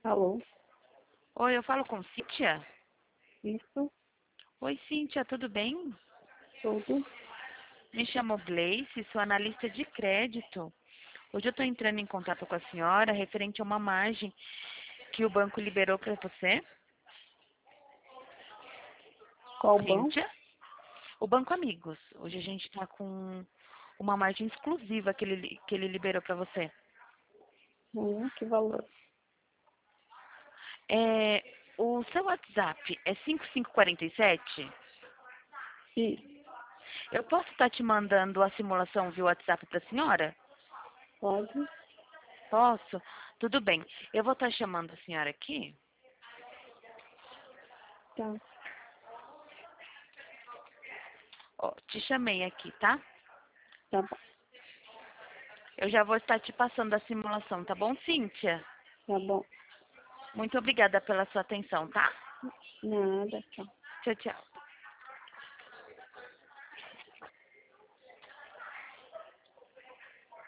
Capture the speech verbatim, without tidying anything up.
Alô? Oi, eu falo com Cíntia? Isso? Oi, Cíntia, tudo bem? Tudo? Me chamo Gleice, sou analista de crédito. Hoje eu estou entrando em contato com a senhora referente a uma margem que o banco liberou para você. Qual banco? Cíntia? O Banco Amigos. Hoje a gente está com uma margem exclusiva que ele, que ele liberou para você. Hum, que valor? É, o seu WhatsApp é cinco cinco quatro sete? Isso. Eu posso estar te mandando a simulação via WhatsApp para a senhora? Pode? Posso? Tudo bem. Eu vou estar chamando a senhora aqui. Tá. Ó, te chamei aqui, tá? Tá bom. Eu já vou estar te passando a simulação, tá bom, Cíntia? Tá bom. Muito obrigada pela sua atenção, tá? Nada, tchau. Tchau, tchau.